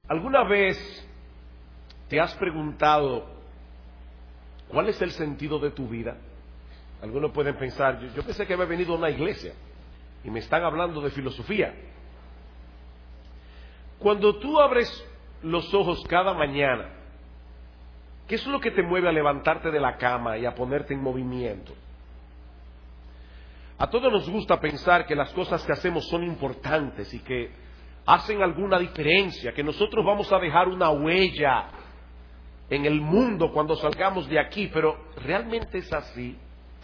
¿Alguna vez te has preguntado cuál es el sentido de tu vida? Algunos pueden pensar, yo pensé que había venido a una iglesia y me están hablando de filosofía. Cuando tú abres los ojos cada mañana, ¿qué es lo que te mueve a levantarte de la cama y a ponerte en movimiento? A todos nos gusta pensar que las cosas que hacemos son importantes y que hacen alguna diferencia, que nosotros vamos a dejar una huella en el mundo cuando salgamos de aquí, pero ¿realmente es así?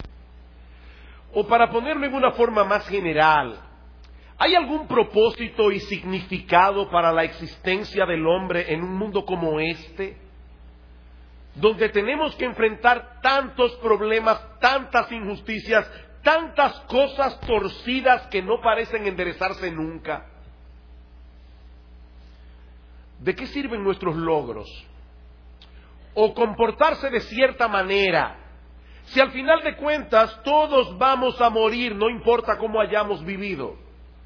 O para ponerlo en una forma más general, ¿hay algún propósito y significado para la existencia del hombre en un mundo como este? Donde tenemos que enfrentar tantos problemas, tantas injusticias, tantas cosas torcidas que no parecen enderezarse nunca. ¿De qué sirven nuestros logros? O comportarse de cierta manera, si al final de cuentas todos vamos a morir, no importa cómo hayamos vivido.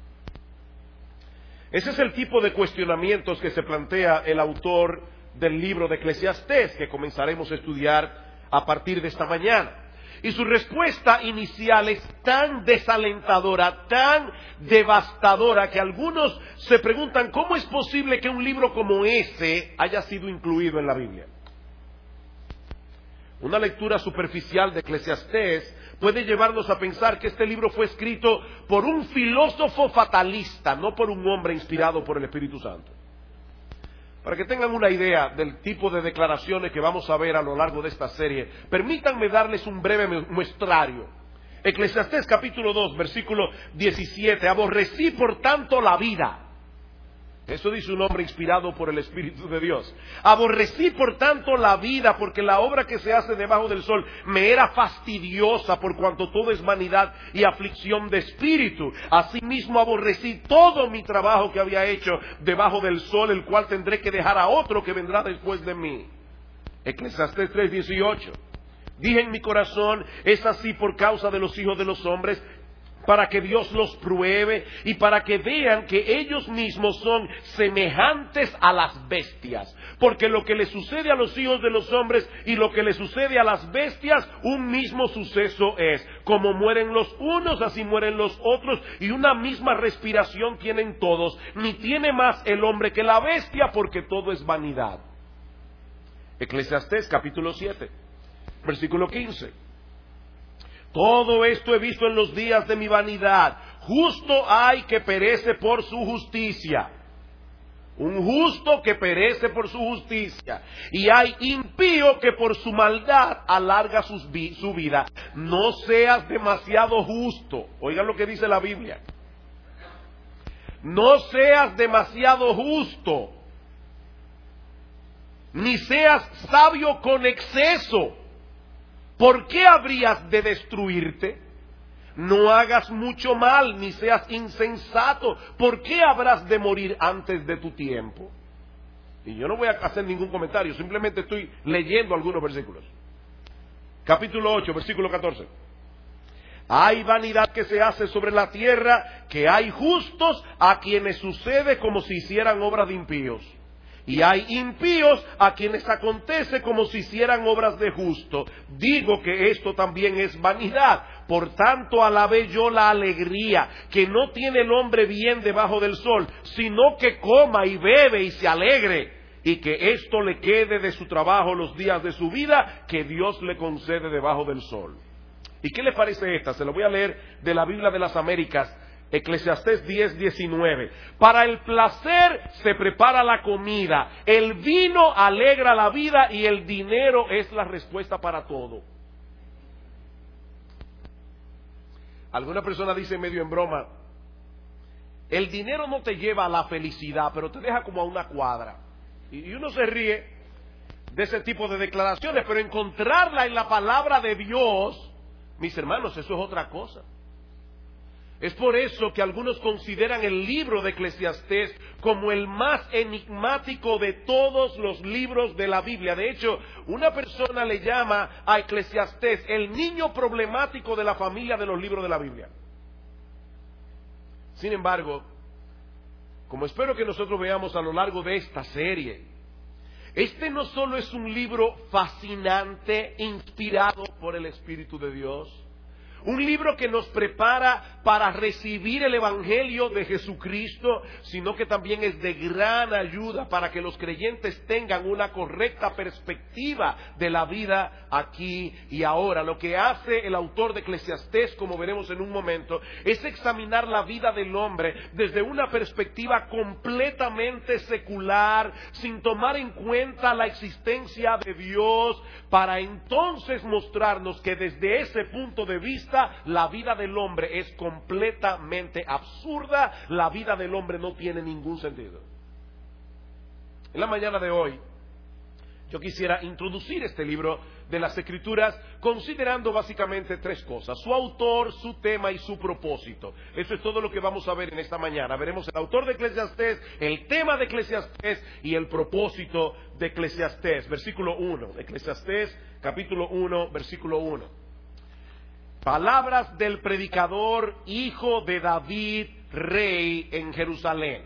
Ese es el tipo de cuestionamientos que se plantea el autor del libro de Eclesiastés, que comenzaremos a estudiar a partir de esta mañana. Y su respuesta inicial es tan desalentadora, tan devastadora, que algunos se preguntan cómo es posible que un libro como ese haya sido incluido en la Biblia. Una lectura superficial de Eclesiastés puede llevarnos a pensar que este libro fue escrito por un filósofo fatalista, no por un hombre inspirado por el Espíritu Santo. Para que tengan una idea del tipo de declaraciones que vamos a ver a lo largo de esta serie, permítanme darles un breve muestrario. Eclesiastés capítulo 2, versículo 17. Aborrecí por tanto la vida. Eso dice un hombre inspirado por el Espíritu de Dios. Aborrecí por tanto la vida, porque la obra que se hace debajo del sol me era fastidiosa, por cuanto todo es vanidad y aflicción de espíritu. Asimismo aborrecí todo mi trabajo que había hecho debajo del sol, el cual tendré que dejar a otro que vendrá después de mí. Eclesiastés 3:18. Dije en mi corazón, es así por causa de los hijos de los hombres, para que Dios los pruebe y para que vean que ellos mismos son semejantes a las bestias. Porque lo que le sucede a los hijos de los hombres y lo que le sucede a las bestias, un mismo suceso es. Como mueren los unos, así mueren los otros, y una misma respiración tienen todos. Ni tiene más el hombre que la bestia, porque todo es vanidad. Eclesiastés capítulo 7, versículo 15. Todo esto he visto en los días de mi vanidad. Justo hay que perece por su justicia. Un justo que perece por su justicia. Y hay impío que por su maldad alarga su vida. No seas demasiado justo. Oigan lo que dice la Biblia. No seas demasiado justo. Ni seas sabio con exceso. ¿Por qué habrías de destruirte? No hagas mucho mal, ni seas insensato. ¿Por qué habrás de morir antes de tu tiempo? Y yo no voy a hacer ningún comentario, simplemente estoy leyendo algunos versículos. Capítulo 8, versículo 14. Hay vanidad que se hace sobre la tierra, que hay justos a quienes sucede como si hicieran obras de impíos. Y hay impíos a quienes acontece como si hicieran obras de justo. Digo que esto también es vanidad. Por tanto, alabé yo la alegría que no tiene el hombre bien debajo del sol, sino que coma y bebe y se alegre, y que esto le quede de su trabajo los días de su vida, que Dios le concede debajo del sol. ¿Y qué le parece esta? Se lo voy a leer de la Biblia de las Américas. Eclesiastés 10:19. Para el placer se prepara la comida, el vino alegra la vida y el dinero es la respuesta para todo. Alguna persona dice medio en broma, el dinero no te lleva a la felicidad, pero te deja como a una cuadra. Y uno se ríe de ese tipo de declaraciones, pero encontrarla en la palabra de Dios, mis hermanos, eso es otra cosa. Es por eso que algunos consideran el libro de Eclesiastés como el más enigmático de todos los libros de la Biblia. De hecho, una persona le llama a Eclesiastés el niño problemático de la familia de los libros de la Biblia. Sin embargo, como espero que nosotros veamos a lo largo de esta serie, este no solo es un libro fascinante, inspirado por el Espíritu de Dios, un libro que nos prepara para recibir el Evangelio de Jesucristo, sino que también es de gran ayuda para que los creyentes tengan una correcta perspectiva de la vida aquí y ahora. Lo que hace el autor de Eclesiastés, como veremos en un momento, es examinar la vida del hombre desde una perspectiva completamente secular, sin tomar en cuenta la existencia de Dios, para entonces mostrarnos que desde ese punto de vista la vida del hombre es completamente absurda, la vida del hombre no tiene ningún sentido. En la mañana de hoy yo quisiera introducir este libro de las Escrituras considerando básicamente tres cosas: su autor, su tema y su propósito. Eso es todo lo que vamos a ver en esta mañana. Veremos el autor de Eclesiastés, el tema de Eclesiastés y el propósito de Eclesiastés. Versículo 1, Eclesiastés capítulo 1, versículo 1. Palabras del predicador, hijo de David, rey en Jerusalén.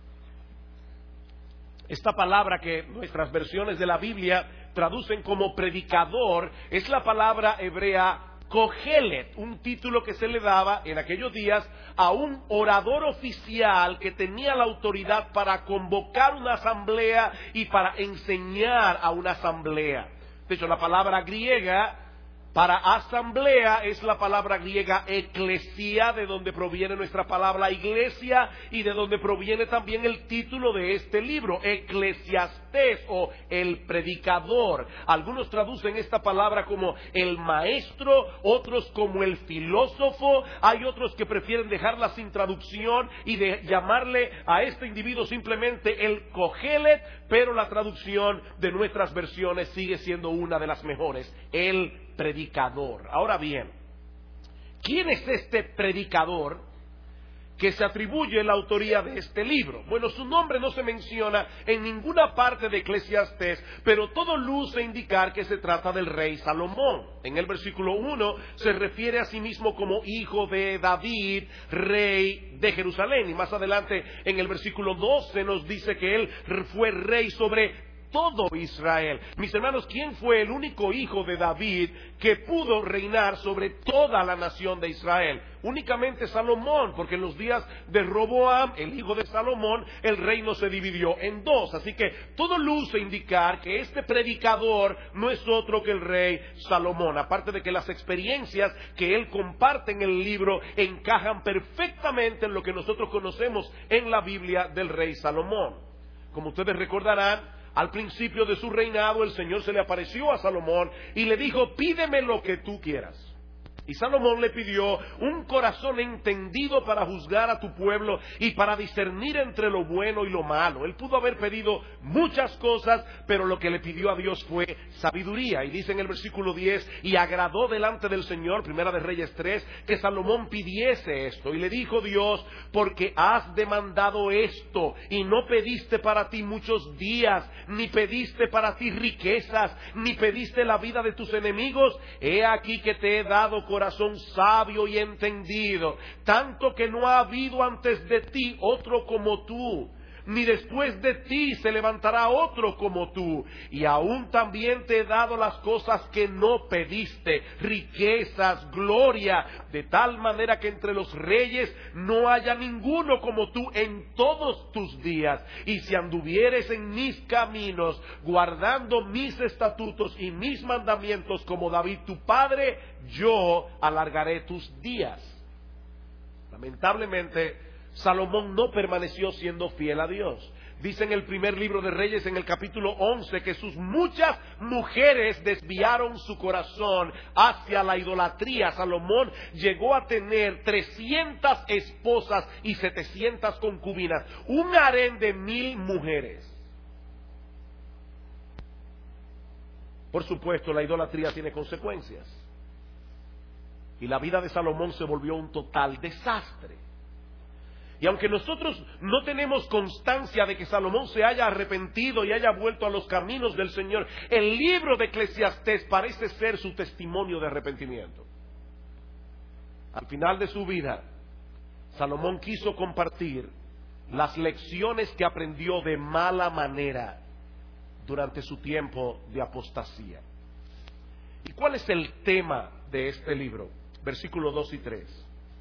Esta palabra que nuestras versiones de la Biblia traducen como predicador es la palabra hebrea Kohelet, un título que se le daba en aquellos días a un orador oficial que tenía la autoridad para convocar una asamblea y para enseñar a una asamblea. De hecho, la palabra griega para asamblea es la palabra griega eclesia, de donde proviene nuestra palabra iglesia y de donde proviene también el título de este libro, Eclesiastés o el predicador. Algunos traducen esta palabra como el maestro, otros como el filósofo, hay otros que prefieren dejarla sin traducción y de llamarle a este individuo simplemente el Kohelet, pero la traducción de nuestras versiones sigue siendo una de las mejores, el predicador. Ahora bien, ¿quién es este predicador que se atribuye la autoría de este libro? Bueno, su nombre no se menciona en ninguna parte de Eclesiastés, pero todo luce indicar que se trata del rey Salomón. En el versículo 1 se refiere a sí mismo como hijo de David, rey de Jerusalén, y más adelante en el versículo 12 nos dice que él fue rey sobre todo Israel. Mis hermanos, ¿quién fue el único hijo de David que pudo reinar sobre toda la nación de Israel? Únicamente Salomón, porque en los días de Roboam, el hijo de Salomón, el reino se dividió en dos. Así que todo luce indicar que este predicador no es otro que el rey Salomón, aparte de que las experiencias que él comparte en el libro encajan perfectamente en lo que nosotros conocemos en la Biblia del rey Salomón. Como ustedes recordarán, al principio de su reinado, el Señor se le apareció a Salomón y le dijo: pídeme lo que tú quieras. Y Salomón le pidió un corazón entendido para juzgar a tu pueblo y para discernir entre lo bueno y lo malo. Él pudo haber pedido muchas cosas, pero lo que le pidió a Dios fue sabiduría. Y dice en el versículo 10, y agradó delante del Señor, Primera de Reyes 3, que Salomón pidiese esto. Y le dijo Dios: porque has demandado esto y no pediste para ti muchos días, ni pediste para ti riquezas, ni pediste la vida de tus enemigos, he aquí que te he dado corazón sabio y entendido, tanto que no ha habido antes de ti otro como tú, ni después de ti se levantará otro como tú. Y aún también te he dado las cosas que no pediste, riquezas, gloria, de tal manera que entre los reyes no haya ninguno como tú en todos tus días. Y si anduvieres en mis caminos, guardando mis estatutos y mis mandamientos como David tu padre, yo alargaré tus días. Lamentablemente, Salomón no permaneció siendo fiel a Dios. Dice en el primer libro de Reyes, en el capítulo 11, que sus muchas mujeres desviaron su corazón hacia la idolatría. Salomón llegó a tener 300 esposas y 700 concubinas, un harén de 1000 mujeres. Por supuesto, la idolatría tiene consecuencias. Y la vida de Salomón se volvió un total desastre. Y aunque nosotros no tenemos constancia de que Salomón se haya arrepentido y haya vuelto a los caminos del Señor, el libro de Eclesiastés parece ser su testimonio de arrepentimiento. Al final de su vida, Salomón quiso compartir las lecciones que aprendió de mala manera durante su tiempo de apostasía. ¿Y cuál es el tema de este libro? Versículos 2 y 3.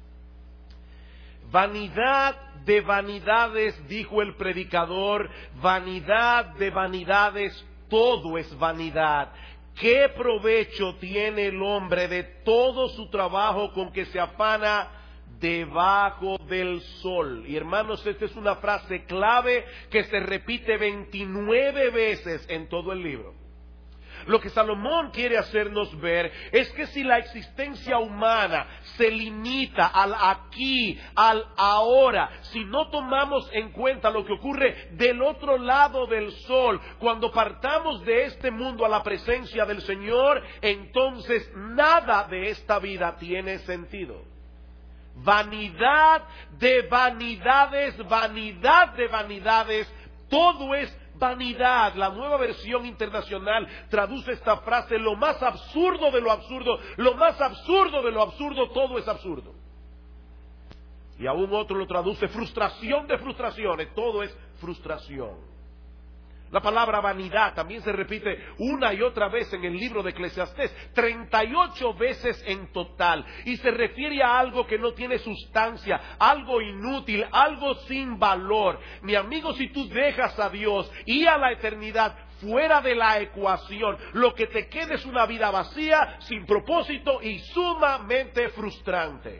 Vanidad de vanidades, dijo el predicador, vanidad de vanidades, todo es vanidad. ¿Qué provecho tiene el hombre de todo su trabajo con que se afana debajo del sol? Y hermanos, esta es una frase clave que se repite 29 veces en todo el libro. Lo que Salomón quiere hacernos ver es que si la existencia humana se limita al aquí, al ahora, si no tomamos en cuenta lo que ocurre del otro lado del sol, cuando partamos de este mundo a la presencia del Señor, entonces nada de esta vida tiene sentido. Vanidad de vanidades, todo es vanidad. La Nueva Versión Internacional traduce esta frase: lo más absurdo de lo absurdo, lo más absurdo de lo absurdo, todo es absurdo. Y aún otro lo traduce: frustración de frustraciones, todo es frustración. La palabra vanidad también se repite una y otra vez en el libro de Eclesiastés, 38 veces en total, y se refiere a algo que no tiene sustancia, algo inútil, algo sin valor. Mi amigo, si tú dejas a Dios y a la eternidad fuera de la ecuación, lo que te queda es una vida vacía, sin propósito y sumamente frustrante.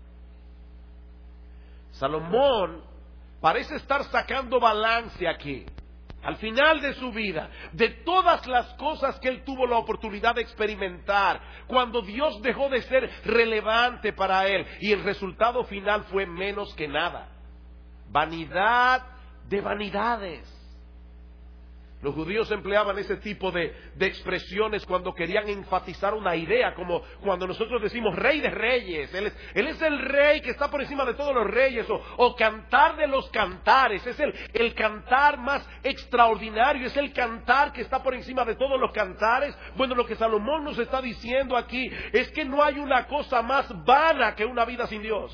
Salomón parece estar sacando balance aquí. Al final de su vida, de todas las cosas que él tuvo la oportunidad de experimentar, cuando Dios dejó de ser relevante para él, y el resultado final fue menos que nada. Vanidad de vanidades. Los judíos empleaban ese tipo de expresiones cuando querían enfatizar una idea, como cuando nosotros decimos rey de reyes. Él es el rey que está por encima de todos los reyes, o cantar de los cantares. Es el cantar más extraordinario, es el cantar que está por encima de todos los cantares. Bueno, lo que Salomón nos está diciendo aquí es que no hay una cosa más vana que una vida sin Dios.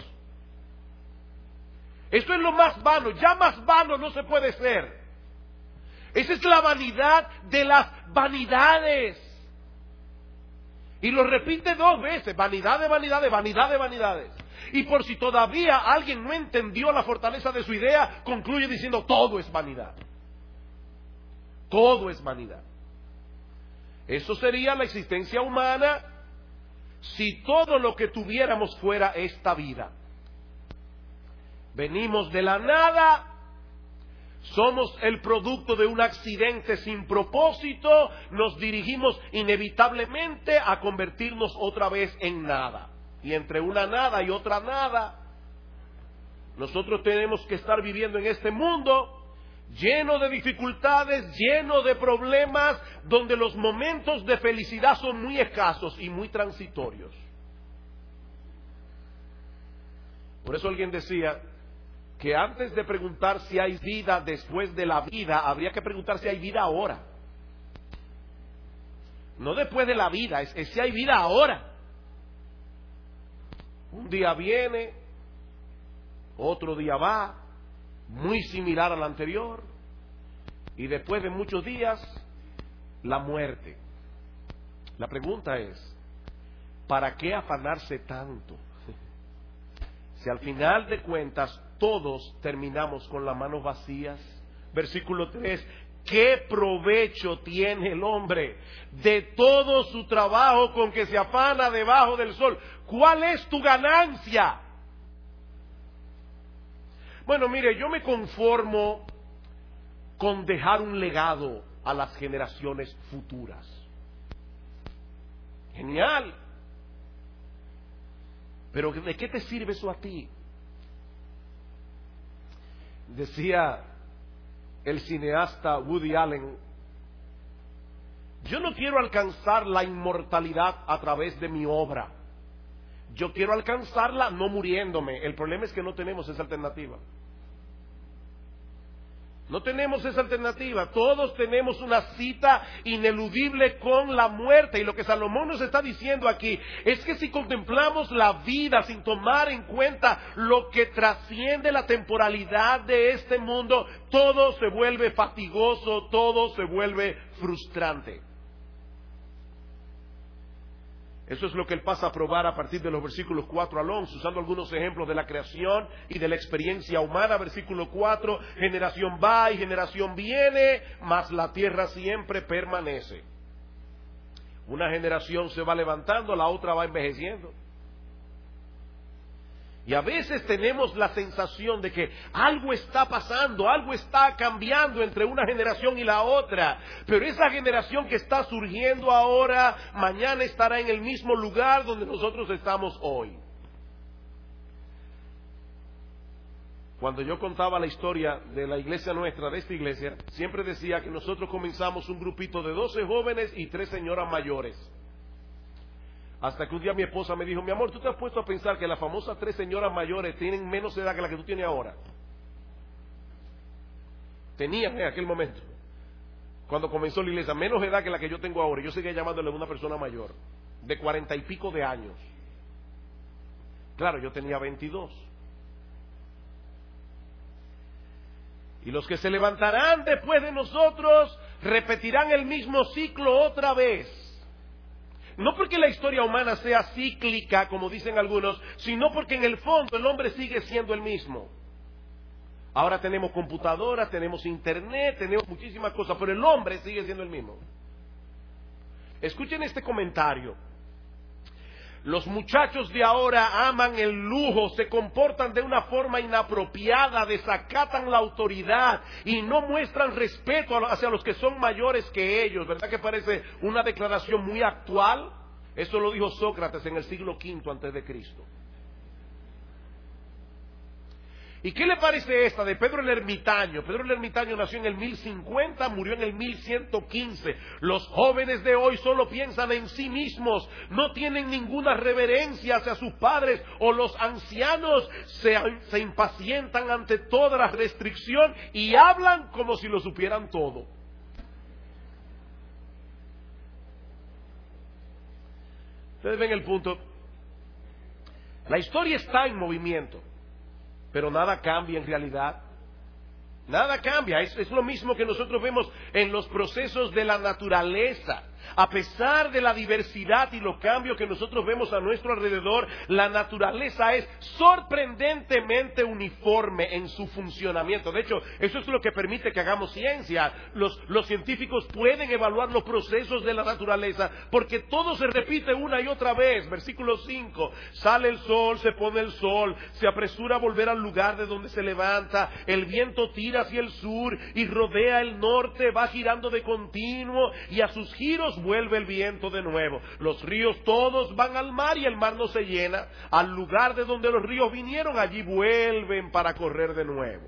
Esto es lo más vano, ya más vano no se puede ser. Esa es la vanidad de las vanidades. Y lo repite 2 veces: vanidad de vanidades, vanidad de vanidades. Y por si todavía alguien no entendió la fortaleza de su idea, concluye diciendo: todo es vanidad. Todo es vanidad. Eso sería la existencia humana si todo lo que tuviéramos fuera esta vida. Venimos de la nada. Somos el producto de un accidente sin propósito, nos dirigimos inevitablemente a convertirnos otra vez en nada. Y entre una nada y otra nada, nosotros tenemos que estar viviendo en este mundo lleno de dificultades, lleno de problemas, donde los momentos de felicidad son muy escasos y muy transitorios. Por eso alguien decía que antes de preguntar si hay vida después de la vida, habría que preguntar si hay vida ahora. No después de la vida, es si hay vida ahora. Un día viene, otro día va, muy similar al anterior, y después de muchos días, la muerte. La pregunta es: ¿para qué afanarse tanto? Si al final de cuentas todos terminamos con las manos vacías. Versículo 3: ¿qué provecho tiene el hombre de todo su trabajo con que se afana debajo del sol? ¿Cuál es tu ganancia? Bueno, mire, yo me conformo con dejar un legado a las generaciones futuras. Genial. Pero ¿de qué te sirve eso a ti? Decía el cineasta Woody Allen: yo no quiero alcanzar la inmortalidad a través de mi obra. Yo quiero alcanzarla no muriéndome. El problema es que no tenemos esa alternativa. No tenemos esa alternativa. Todos tenemos una cita ineludible con la muerte. Y lo que Salomón nos está diciendo aquí es que si contemplamos la vida sin tomar en cuenta lo que trasciende la temporalidad de este mundo, todo se vuelve fatigoso, todo se vuelve frustrante. Eso es lo que él pasa a probar a partir de los versículos 4 al 11, usando algunos ejemplos de la creación y de la experiencia humana. Versículo 4, generación va y generación viene, mas la tierra siempre permanece. Una generación se va levantando, la otra va envejeciendo. Y a veces tenemos la sensación de que algo está pasando, algo está cambiando entre una generación y la otra. Pero esa generación que está surgiendo ahora, mañana estará en el mismo lugar donde nosotros estamos hoy. Cuando yo contaba la historia de la iglesia nuestra, de esta iglesia, siempre decía que nosotros comenzamos un grupito de 12 jóvenes y 3 señoras mayores. Hasta que un día mi esposa me dijo: mi amor, ¿tú te has puesto a pensar que las famosas 3 señoras mayores tienen menos edad que la que tú tienes ahora? Tenían en aquel momento, cuando comenzó la iglesia, menos edad que la que yo tengo ahora. Yo seguía llamándole a una persona mayor, de 40 y pico de años. Claro, yo tenía 22. Y los que se levantarán después de nosotros repetirán el mismo ciclo otra vez. No porque la historia humana sea cíclica, como dicen algunos, sino porque en el fondo el hombre sigue siendo el mismo. Ahora tenemos computadoras, tenemos internet, tenemos muchísimas cosas, pero el hombre sigue siendo el mismo. Escuchen este comentario. Los muchachos de ahora aman el lujo, se comportan de una forma inapropiada, desacatan la autoridad y no muestran respeto hacia los que son mayores que ellos. ¿Verdad que parece una declaración muy actual? Eso lo dijo Sócrates en el siglo V antes de Cristo. ¿Y qué le parece esta de Pedro el Ermitaño? Pedro el Ermitaño nació en el 1050, murió en el 1115. Los jóvenes de hoy solo piensan en sí mismos, no tienen ninguna reverencia hacia sus padres, o los ancianos se impacientan ante toda la restricción y hablan como si lo supieran todo. Ustedes ven el punto. La historia está en movimiento, pero nada cambia en realidad. Nada cambia. Es lo mismo que nosotros vemos en los procesos de la naturaleza. A pesar de la diversidad y los cambios que nosotros vemos a nuestro alrededor, la naturaleza es sorprendentemente uniforme en su funcionamiento. De hecho, eso es lo que permite que hagamos ciencia. Los científicos pueden evaluar los procesos de la naturaleza porque todo se repite una y otra vez. Versículo 5. Sale el sol, se pone el sol, se apresura a volver al lugar de donde se levanta, el viento tira hacia el sur y rodea el norte, va girando de continuo y a sus giros vuelve el viento de nuevo. Los ríos todos van al mar y el mar no se llena. Al lugar de donde los ríos vinieron, allí vuelven para correr de nuevo.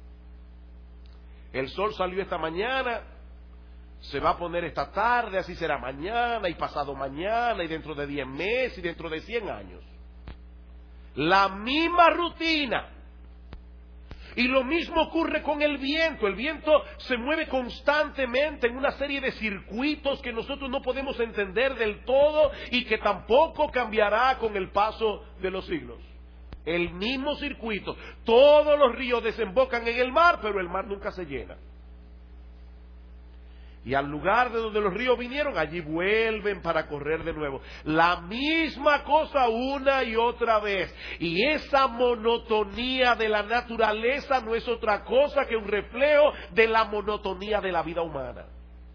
El sol salió esta mañana, se va a poner esta tarde, así será mañana y pasado mañana y dentro de 10 meses y dentro de 100 años. La misma rutina. Y lo mismo ocurre con el viento. El viento se mueve constantemente en una serie de circuitos que nosotros no podemos entender del todo y que tampoco cambiará con el paso de los siglos. El mismo circuito. Todos los ríos desembocan en el mar, pero el mar nunca se llena. Y al lugar de donde los ríos vinieron, allí vuelven para correr de nuevo. La misma cosa una y otra vez. Y esa monotonía de la naturaleza no es otra cosa que un reflejo de la monotonía de la vida humana.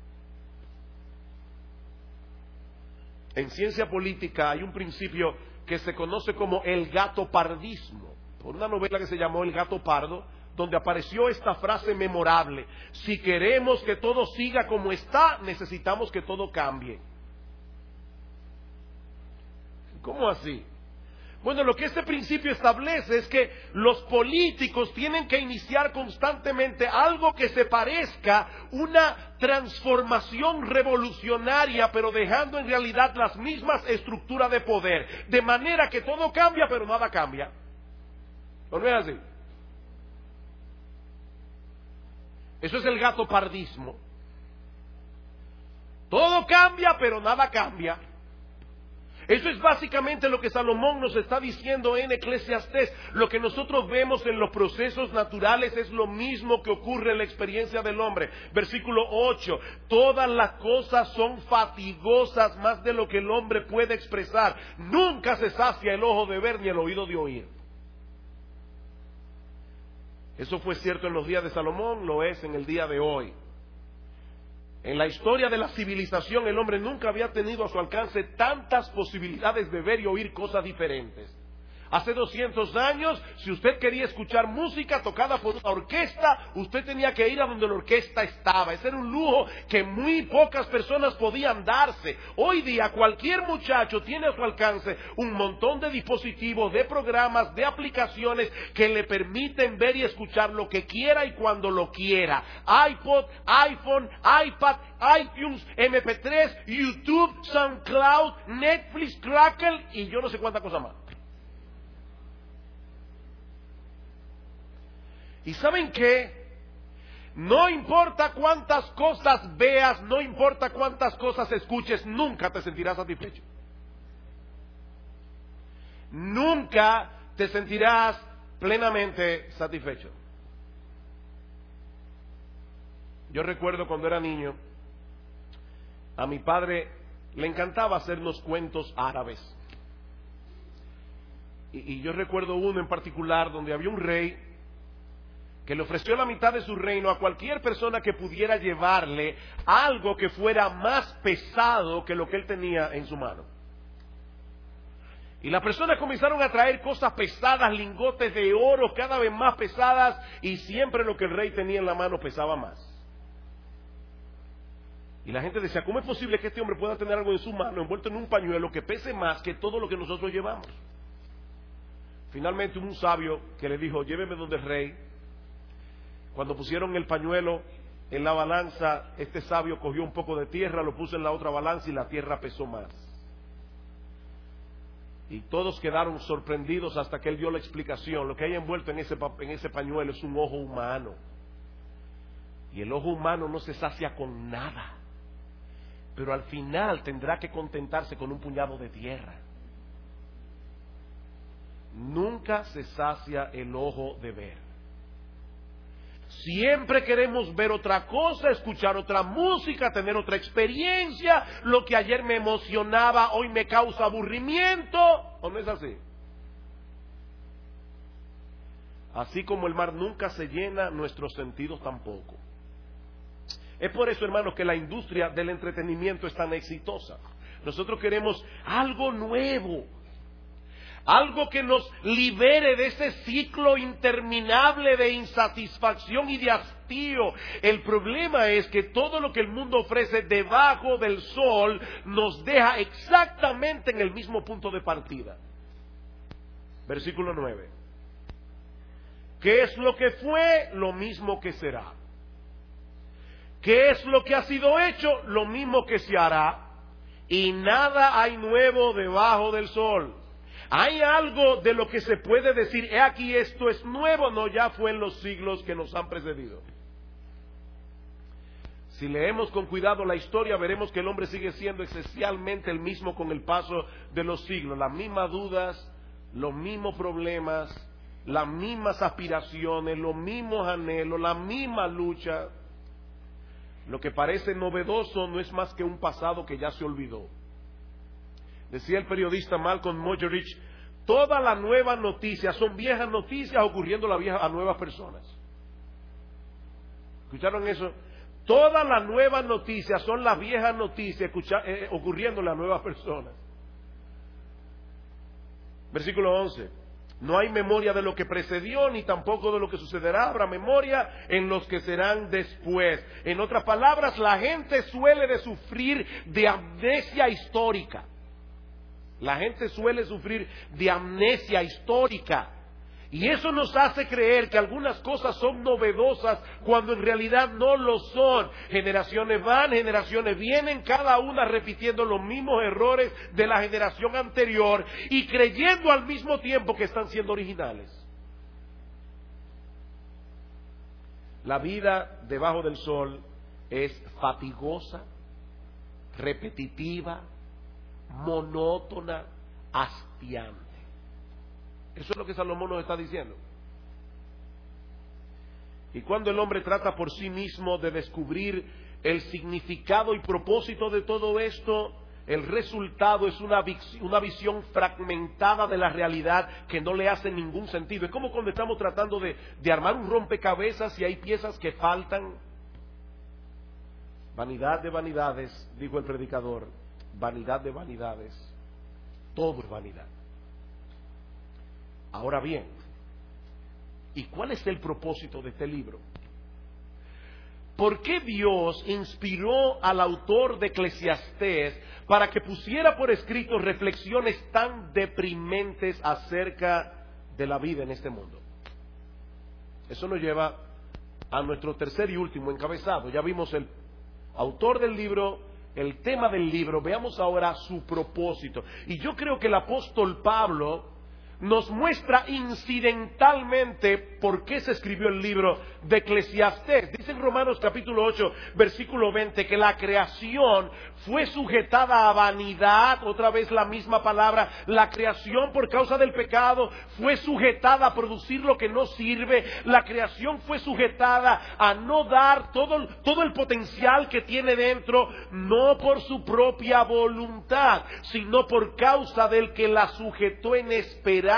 En ciencia política hay un principio que se conoce como el gatopardismo, por una novela que se llamó El gato pardo, donde apareció esta frase memorable: si queremos que todo siga como está, necesitamos que todo cambie. ¿Cómo así? Bueno, lo que este principio establece es que los políticos tienen que iniciar constantemente algo que se parezca una transformación revolucionaria, pero dejando en realidad las mismas estructuras de poder, de manera que todo cambia, pero nada cambia. ¿No es así? Eso es el gatopardismo. Todo cambia, pero nada cambia. Eso es básicamente lo que Salomón nos está diciendo en Eclesiastés. Lo que nosotros vemos en los procesos naturales es lo mismo que ocurre en la experiencia del hombre. Versículo 8. Todas las cosas son fatigosas más de lo que el hombre puede expresar. Nunca se sacia el ojo de ver ni el oído de oír. Eso fue cierto en los días de Salomón, lo es en el día de hoy. En la historia de la civilización, el hombre nunca había tenido a su alcance tantas posibilidades de ver y oír cosas diferentes. Hace 200 años, si usted quería escuchar música tocada por una orquesta, usted tenía que ir a donde la orquesta estaba. Ese era un lujo que muy pocas personas podían darse. Hoy día, cualquier muchacho tiene a su alcance un montón de dispositivos, de programas, de aplicaciones que le permiten ver y escuchar lo que quiera y cuando lo quiera. iPod, iPhone, iPad, iTunes, MP3, YouTube, SoundCloud, Netflix, Crackle y yo no sé cuánta cosa más. ¿Y saben qué? No importa cuántas cosas veas, no importa cuántas cosas escuches, nunca te sentirás satisfecho. Nunca te sentirás plenamente satisfecho. Yo recuerdo cuando era niño, a mi padre le encantaba hacernos cuentos árabes. Y yo recuerdo uno en particular donde había un rey que le ofreció la mitad de su reino a cualquier persona que pudiera llevarle algo que fuera más pesado que lo que él tenía en su mano. Y las personas comenzaron a traer cosas pesadas, lingotes de oro cada vez más pesadas, y siempre lo que el rey tenía en la mano pesaba más. Y la gente decía, ¿cómo es posible que este hombre pueda tener algo en su mano envuelto en un pañuelo que pese más que todo lo que nosotros llevamos? Finalmente un sabio que le dijo, lléveme donde el rey. Cuando pusieron el pañuelo en la balanza, este sabio cogió un poco de tierra, lo puso en la otra balanza y la tierra pesó más. Y todos quedaron sorprendidos hasta que él dio la explicación. Lo que hay envuelto en ese pañuelo es un ojo humano. Y el ojo humano no se sacia con nada. Pero al final tendrá que contentarse con un puñado de tierra. Nunca se sacia el ojo de ver. Siempre queremos ver otra cosa, escuchar otra música, tener otra experiencia. Lo que ayer me emocionaba, hoy me causa aburrimiento. ¿O no es así? Así como el mar nunca se llena, nuestros sentidos tampoco. Es por eso, hermanos, que la industria del entretenimiento es tan exitosa. Nosotros queremos algo nuevo. Algo que nos libere de ese ciclo interminable de insatisfacción y de hastío. El problema es que todo lo que el mundo ofrece debajo del sol nos deja exactamente en el mismo punto de partida. Versículo 9. ¿Qué es lo que fue? Lo mismo que será. ¿Qué es lo que ha sido hecho? Lo mismo que se hará. Y nada hay nuevo debajo del sol. ¿Hay algo de lo que se puede decir, he aquí esto es nuevo? No, ya fue en los siglos que nos han precedido. Si leemos con cuidado la historia, veremos que el hombre sigue siendo esencialmente el mismo con el paso de los siglos. Las mismas dudas, los mismos problemas, las mismas aspiraciones, los mismos anhelos, la misma lucha. Lo que parece novedoso no es más que un pasado que ya se olvidó. Decía el periodista Malcolm Muggeridge, todas las nuevas noticias son viejas noticias ocurriendo a nuevas personas. ¿Escucharon eso? Todas las nuevas noticias son las viejas noticias ocurriendo a nuevas personas. Versículo 11. No hay memoria de lo que precedió, ni tampoco de lo que sucederá. Habrá memoria en los que serán después. En otras palabras, la gente suele de sufrir de amnesia histórica. La gente suele sufrir de amnesia histórica. Y eso nos hace creer que algunas cosas son novedosas cuando en realidad no lo son. Generaciones van, generaciones vienen, cada una repitiendo los mismos errores de la generación anterior y creyendo al mismo tiempo que están siendo originales. La vida debajo del sol es fatigosa, repetitiva, monótona, hastiante. Eso es lo que Salomón nos está diciendo. Y cuando el hombre trata por sí mismo de descubrir el significado y propósito de todo esto, el resultado es una visión fragmentada de la realidad que no le hace ningún sentido. Es como cuando estamos tratando de armar un rompecabezas y hay piezas que faltan. Vanidad de vanidades, dijo el predicador, vanidad de vanidades, todo es vanidad. Ahora bien, ¿y cuál es el propósito de este libro? ¿Por qué Dios inspiró al autor de Eclesiastés para que pusiera por escrito reflexiones tan deprimentes acerca de la vida en este mundo? Eso nos lleva a nuestro tercer y último encabezado. Ya vimos el autor del libro, el tema del libro, veamos ahora su propósito. Y yo creo que el apóstol Pablo nos muestra incidentalmente por qué se escribió el libro de Eclesiastés. Dice en Romanos capítulo 8, versículo 20, que la creación fue sujetada a vanidad, otra vez la misma palabra, la creación por causa del pecado fue sujetada a producir lo que no sirve, la creación fue sujetada a no dar todo el potencial que tiene dentro, no por su propia voluntad, sino por causa del que la sujetó en esperanza.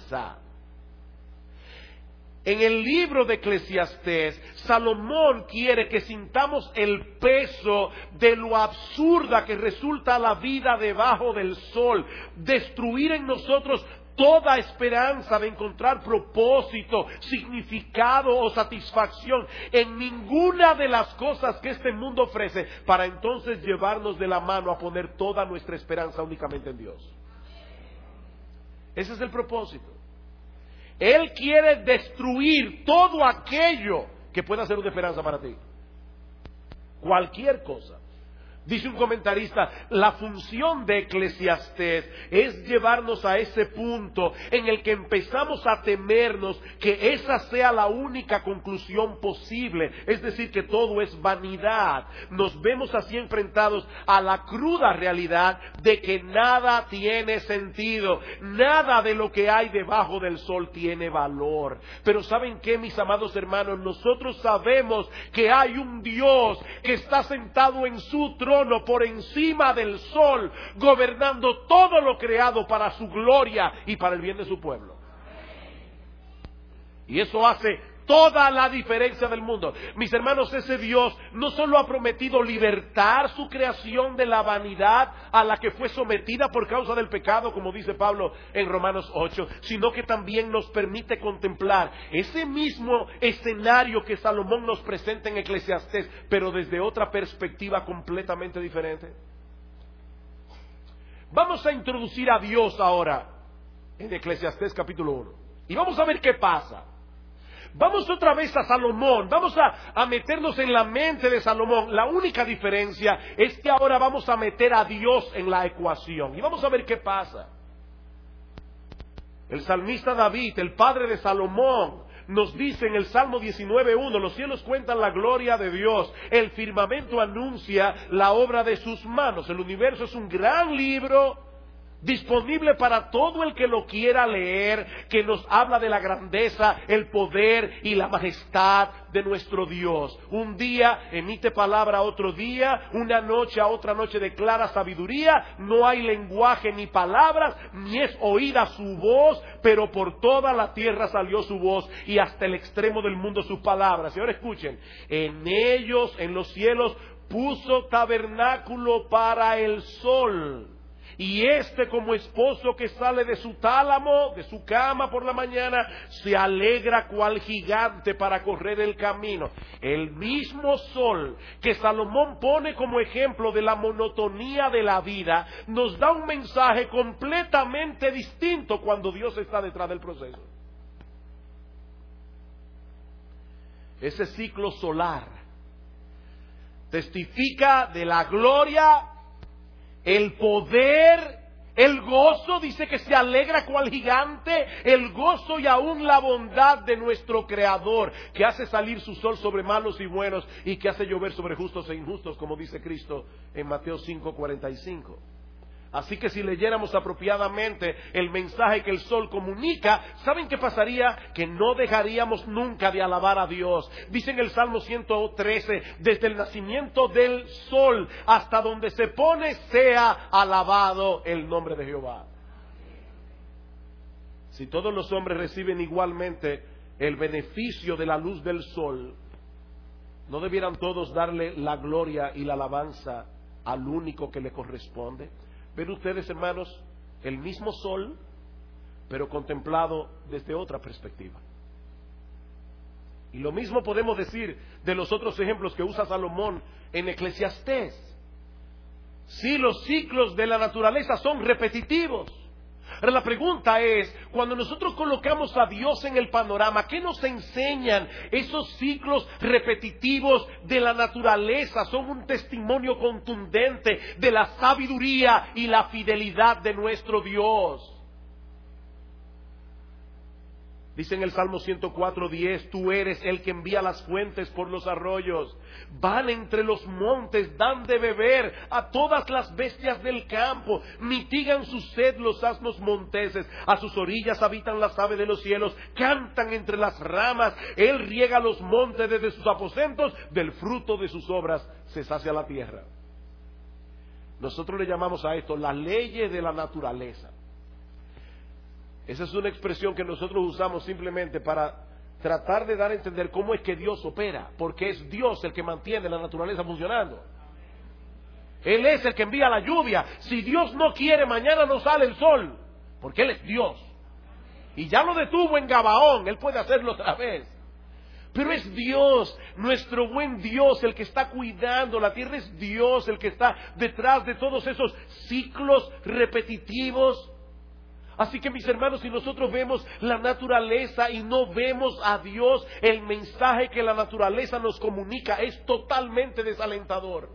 En el libro de Eclesiastés, Salomón quiere que sintamos el peso de lo absurda que resulta la vida debajo del sol, destruir en nosotros toda esperanza de encontrar propósito, significado o satisfacción en ninguna de las cosas que este mundo ofrece, para entonces llevarnos de la mano a poner toda nuestra esperanza únicamente en Dios. Ese es el propósito. Él quiere destruir todo aquello que pueda ser una esperanza para ti. Cualquier cosa. Dice un comentarista, la función de Eclesiastés es llevarnos a ese punto en el que empezamos a temernos que esa sea la única conclusión posible, es decir, que todo es vanidad. Nos vemos así enfrentados a la cruda realidad de que nada tiene sentido, nada de lo que hay debajo del sol tiene valor. Pero ¿saben qué, mis amados hermanos? Nosotros sabemos que hay un Dios que está sentado en su trono por encima del sol, gobernando todo lo creado para su gloria y para el bien de su pueblo. Y eso hace toda la diferencia del mundo. Mis hermanos, ese Dios no solo ha prometido libertar su creación de la vanidad a la que fue sometida por causa del pecado, como dice Pablo en Romanos 8, sino que también nos permite contemplar ese mismo escenario que Salomón nos presenta en Eclesiastés, pero desde otra perspectiva completamente diferente. Vamos a introducir a Dios ahora en Eclesiastés capítulo 1 y vamos a ver qué pasa. Vamos otra vez a Salomón, vamos a meternos en la mente de Salomón. La única diferencia es que ahora vamos a meter a Dios en la ecuación y vamos a ver qué pasa. El salmista David, el padre de Salomón, nos dice en el Salmo 19:1, los cielos cuentan la gloria de Dios, el firmamento anuncia la obra de sus manos. El universo es un gran libro disponible para todo el que lo quiera leer, que nos habla de la grandeza, el poder y la majestad de nuestro Dios. Un día emite palabra a otro día, una noche a otra noche declara sabiduría, no hay lenguaje ni palabras, ni es oída su voz, pero por toda la tierra salió su voz y hasta el extremo del mundo sus palabras. Y ahora escuchen, en ellos, en los cielos, puso tabernáculo para el sol. Y como esposo que sale de su tálamo, de su cama por la mañana, se alegra cual gigante para correr el camino. El mismo sol que Salomón pone como ejemplo de la monotonía de la vida, nos da un mensaje completamente distinto cuando Dios está detrás del proceso. Ese ciclo solar testifica de la gloria, el poder El gozo dice que se alegra cual gigante, el gozo y aún la bondad de nuestro Creador, que hace salir su sol sobre malos y buenos y que hace llover sobre justos e injustos, como dice Cristo en Mateo 5:45. Así que si leyéramos apropiadamente el mensaje que el sol comunica, ¿saben qué pasaría? Que no dejaríamos nunca de alabar a Dios. Dice en el Salmo 113, desde el nacimiento del sol hasta donde se pone, sea alabado el nombre de Jehová. Si todos los hombres reciben igualmente el beneficio de la luz del sol, ¿no debieran todos darle la gloria y la alabanza al único que le corresponde? Ven ustedes, hermanos, el mismo sol, pero contemplado desde otra perspectiva. Y lo mismo podemos decir de los otros ejemplos que usa Salomón en Eclesiastés. Sí, los ciclos de la naturaleza son repetitivos. Ahora la pregunta es, cuando nosotros colocamos a Dios en el panorama, ¿qué nos enseñan esos ciclos repetitivos de la naturaleza? Son un testimonio contundente de la sabiduría y la fidelidad de nuestro Dios. Dice en el Salmo 104:10, tú eres el que envía las fuentes por los arroyos, van entre los montes, dan de beber a todas las bestias del campo, mitigan su sed los asnos monteses, a sus orillas habitan las aves de los cielos, cantan entre las ramas, él riega los montes desde sus aposentos, del fruto de sus obras se sacia la tierra. Nosotros le llamamos a esto las leyes de la naturaleza. Esa es una expresión que nosotros usamos simplemente para tratar de dar a entender cómo es que Dios opera, porque es Dios el que mantiene la naturaleza funcionando. Él es el que envía la lluvia. Si Dios no quiere, mañana no sale el sol, porque Él es Dios. Y ya lo detuvo en Gabaón, Él puede hacerlo otra vez. Pero es Dios, nuestro buen Dios, el que está cuidando la tierra. Es Dios el que está detrás de todos esos ciclos repetitivos. Así que, mis hermanos, si nosotros vemos la naturaleza y no vemos a Dios, el mensaje que la naturaleza nos comunica es totalmente desalentador.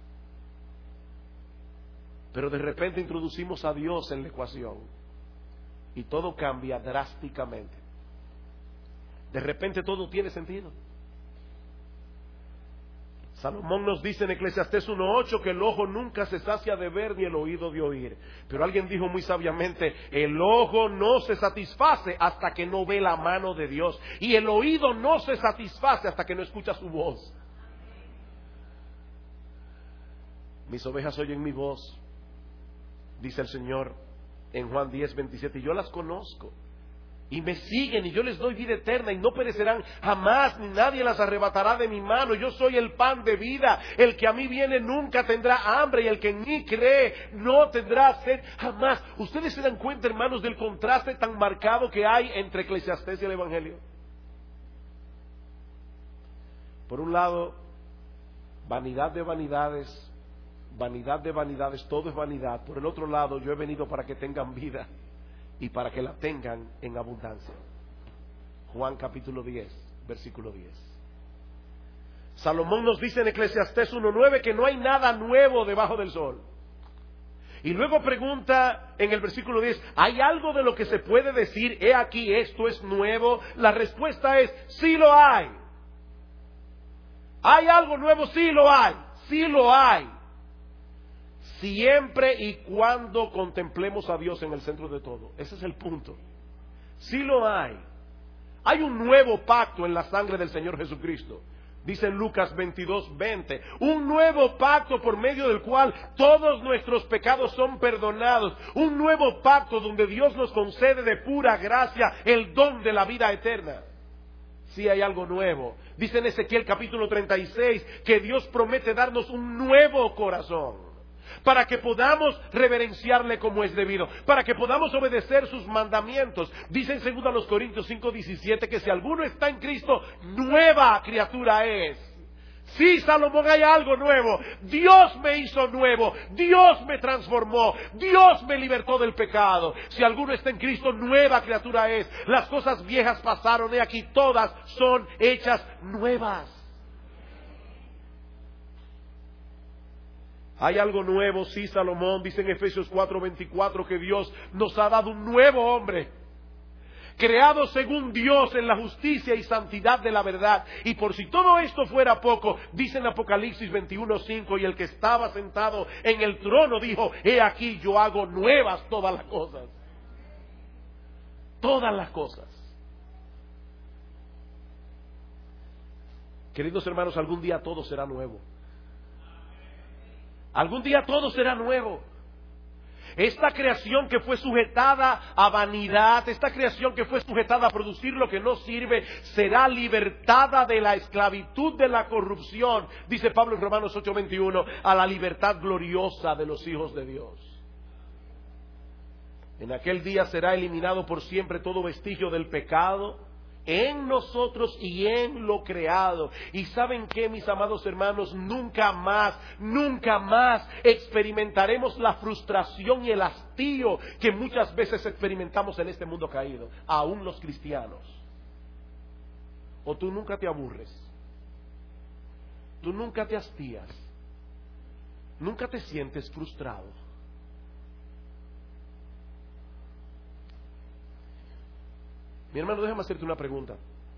Pero de repente introducimos a Dios en la ecuación y todo cambia drásticamente. De repente todo tiene sentido. Salomón nos dice en Eclesiastés 1:8 que el ojo nunca se sacia de ver ni el oído de oír. Pero alguien dijo muy sabiamente, el ojo no se satisface hasta que no ve la mano de Dios. Y el oído no se satisface hasta que no escucha su voz. Mis ovejas oyen mi voz, dice el Señor en Juan 10:27, y yo las conozco. Y me siguen y yo les doy vida eterna y no perecerán jamás, ni nadie las arrebatará de mi mano. Yo soy el pan de vida. El que a mí viene nunca tendrá hambre y el que en mí cree no tendrá sed jamás. Ustedes se dan cuenta, hermanos, del contraste tan marcado que hay entre Eclesiastés y el Evangelio. Por un lado, vanidad de vanidades, todo es vanidad. Por el otro lado, yo he venido para que tengan vida y para que la tengan en abundancia. Juan capítulo 10, versículo 10. Salomón nos dice en Eclesiastés 1:9 que no hay nada nuevo debajo del sol. Y luego pregunta en el versículo 10, ¿hay algo de lo que se puede decir, he aquí, esto es nuevo? La respuesta es, sí lo hay. ¿Hay algo nuevo? Sí lo hay. Sí lo hay. Siempre y cuando contemplemos a Dios en el centro de todo. Ese es el punto. Sí lo hay. Hay un nuevo pacto en la sangre del Señor Jesucristo. Dice en Lucas 22:20, un nuevo pacto por medio del cual todos nuestros pecados son perdonados. Un nuevo pacto donde Dios nos concede de pura gracia el don de la vida eterna. Sí hay algo nuevo. Dice en Ezequiel capítulo 36 que Dios promete darnos un nuevo corazón, para que podamos reverenciarle como es debido, para que podamos obedecer sus mandamientos. Dice en 2 Corintios 5:17 que si alguno está en Cristo, nueva criatura es. Sí, Salomón, hay algo nuevo. Dios me hizo nuevo, Dios me transformó, Dios me libertó del pecado. Si alguno está en Cristo, nueva criatura es. Las cosas viejas pasaron, y aquí todas son hechas nuevas. Hay algo nuevo, sí, Salomón dice en Efesios 4:24 que Dios nos ha dado un nuevo hombre, creado según Dios en la justicia y santidad de la verdad. Y por si todo esto fuera poco, dice en Apocalipsis 21:5, y el que estaba sentado en el trono dijo: he aquí, yo hago nuevas todas las cosas. Todas las cosas. Queridos hermanos, algún día todo será nuevo. Algún día todo será nuevo. Esta creación que fue sujetada a vanidad, esta creación que fue sujetada a producir lo que no sirve, será libertada de la esclavitud de la corrupción, dice Pablo en Romanos 8:21, a la libertad gloriosa de los hijos de Dios. En aquel día será eliminado por siempre todo vestigio del pecado en nosotros y en lo creado. Y ¿saben qué, mis amados hermanos? Nunca más experimentaremos la frustración y el hastío que muchas veces experimentamos en este mundo caído, aún los cristianos. O tú nunca te aburres, tú nunca te hastías, nunca te sientes frustrado. Mi hermano, déjame hacerte una pregunta.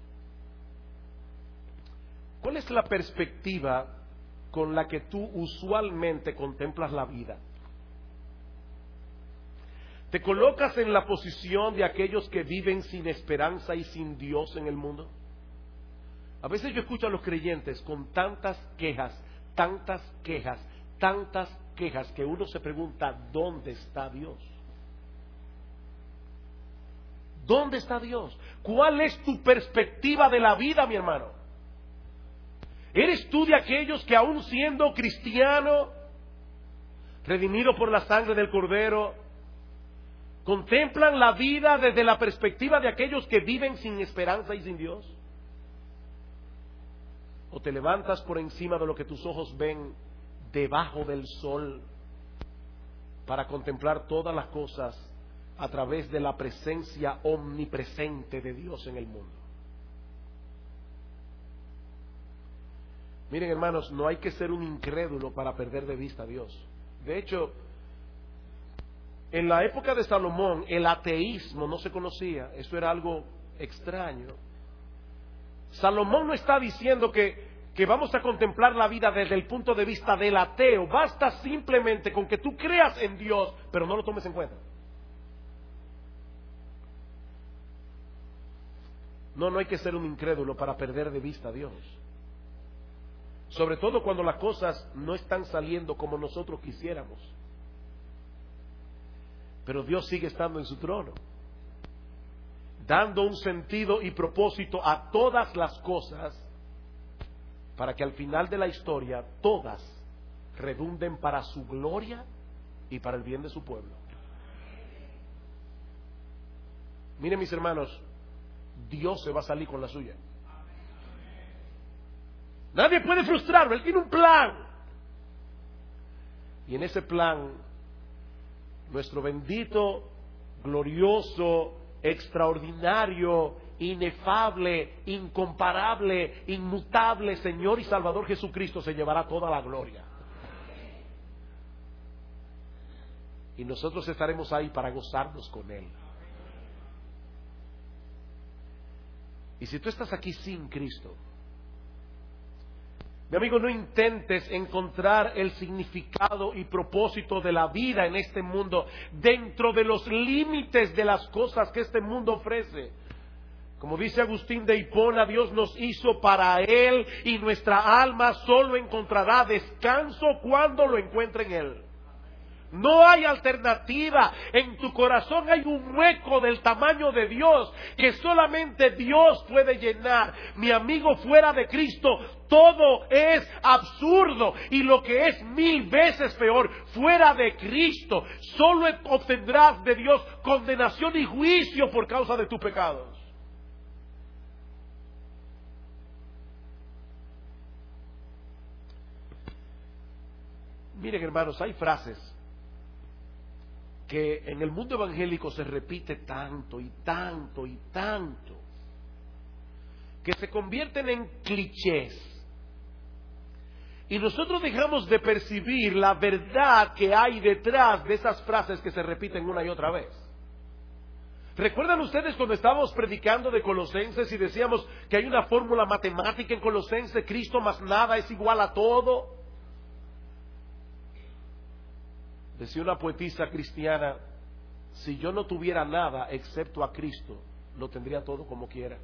¿Cuál es la perspectiva con la que tú usualmente contemplas la vida? ¿Te colocas en la posición de aquellos que viven sin esperanza y sin Dios en el mundo? A veces yo escucho a los creyentes con tantas quejas, que uno se pregunta: ¿dónde está Dios? ¿Dónde está Dios? ¿Cuál es tu perspectiva de la vida, mi hermano? ¿Eres tú de aquellos que, aún siendo cristiano, redimido por la sangre del Cordero, contemplan la vida desde la perspectiva de aquellos que viven sin esperanza y sin Dios? ¿O te levantas por encima de lo que tus ojos ven debajo del sol para contemplar todas las cosas a través de la presencia omnipresente de Dios en el mundo? Miren, hermanos, no hay que ser un incrédulo para perder de vista a Dios. De hecho, en la época de Salomón el ateísmo no se conocía. Eso era algo extraño. Salomón no está diciendo que vamos a contemplar la vida desde el punto de vista del ateo. Basta simplemente con que tú creas en Dios, pero no lo tomes en cuenta. No hay que ser un incrédulo para perder de vista a Dios. Sobre todo cuando las cosas no están saliendo como nosotros quisiéramos. Pero Dios sigue estando en su trono, dando un sentido y propósito a todas las cosas, para que al final de la historia todas redunden para su gloria y para el bien de su pueblo. Miren, mis hermanos, Dios se va a salir con la suya. Nadie puede frustrarlo. Él tiene un plan. Y en ese plan, nuestro bendito, glorioso, extraordinario, inefable, incomparable, inmutable Señor y Salvador Jesucristo se llevará toda la gloria. Y nosotros estaremos ahí para gozarnos con Él. Y si tú estás aquí sin Cristo, mi amigo, no intentes encontrar el significado y propósito de la vida en este mundo dentro de los límites de las cosas que este mundo ofrece. Como dice Agustín de Hipona, Dios nos hizo para Él y nuestra alma solo encontrará descanso cuando lo encuentre en Él. No hay alternativa. En tu corazón hay un hueco del tamaño de Dios que solamente Dios puede llenar. Mi amigo, fuera de Cristo todo es absurdo, y lo que es 1000 veces peor, fuera de Cristo solo obtendrás de Dios condenación y juicio por causa de tus pecados. Miren, hermanos, hay frases que en el mundo evangélico se repite tanto y tanto y tanto, que se convierten en clichés, Y nosotros dejamos de percibir la verdad que hay detrás de esas frases que se repiten una y otra vez. ¿Recuerdan ustedes cuando estábamos predicando de Colosenses y decíamos que hay una fórmula matemática en Colosenses, Cristo más nada es igual a todo? Decía una poetisa cristiana, si yo no tuviera nada excepto a Cristo, lo tendría todo como quiera.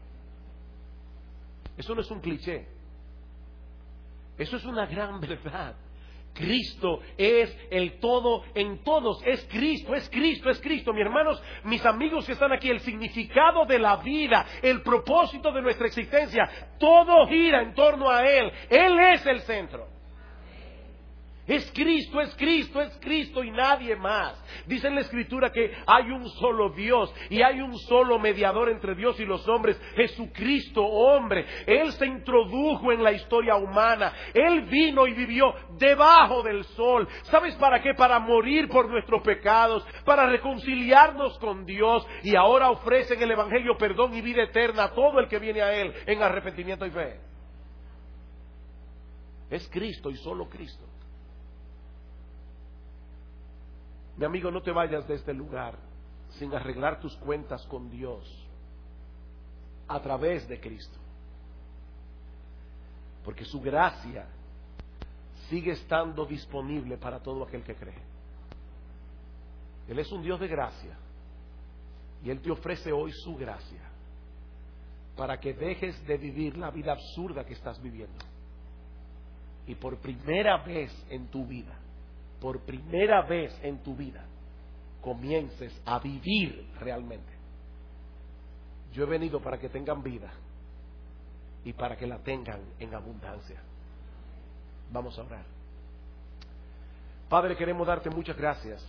Eso no es un cliché. Eso es una gran verdad. Cristo es el todo en todos. Es Cristo, es Cristo, es Cristo. Mis hermanos, mis amigos que están aquí, el significado de la vida, el propósito de nuestra existencia, todo gira en torno a Él. Él es el centro. Es Cristo, es Cristo, es Cristo y nadie más. Dice en la Escritura que hay un solo Dios y hay un solo mediador entre Dios y los hombres, Jesucristo, hombre. Él se introdujo en la historia humana. Él vino y vivió debajo del sol. ¿Sabes para qué? Para morir por nuestros pecados, para reconciliarnos con Dios. Y ahora ofrece en el Evangelio perdón y vida eterna a todo el que viene a Él en arrepentimiento y fe. Es Cristo y solo Cristo. Mi amigo, no te vayas de este lugar sin arreglar tus cuentas con Dios a través de Cristo. Porque su gracia sigue estando disponible para todo aquel que cree. Él es un Dios de gracia y Él te ofrece hoy su gracia para que dejes de vivir la vida absurda que estás viviendo y por primera vez en tu vida, comiences a vivir realmente. Yo he venido para que tengan vida y para que la tengan en abundancia. Vamos a orar. Padre, queremos darte muchas gracias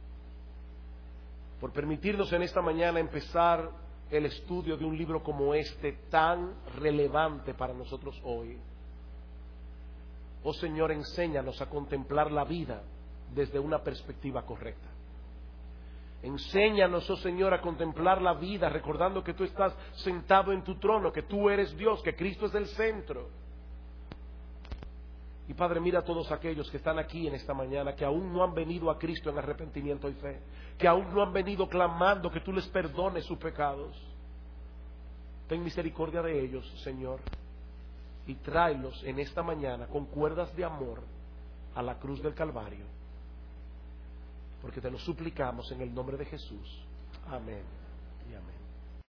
por permitirnos en esta mañana empezar el estudio de un libro como este, tan relevante para nosotros hoy. Oh Señor, enséñanos a contemplar la vida desde una perspectiva correcta. Enséñanos, oh Señor, a contemplar la vida recordando que tú estás sentado en tu trono, que tú eres Dios, que Cristo es el centro. Y Padre, mira a todos aquellos que están aquí en esta mañana, que aún no han venido a Cristo en arrepentimiento y fe, que aún no han venido clamando que tú les perdones sus pecados. Ten misericordia de ellos, Señor, y tráelos en esta mañana con cuerdas de amor a la cruz del Calvario, porque te lo suplicamos en el nombre de Jesús. Amén y amén.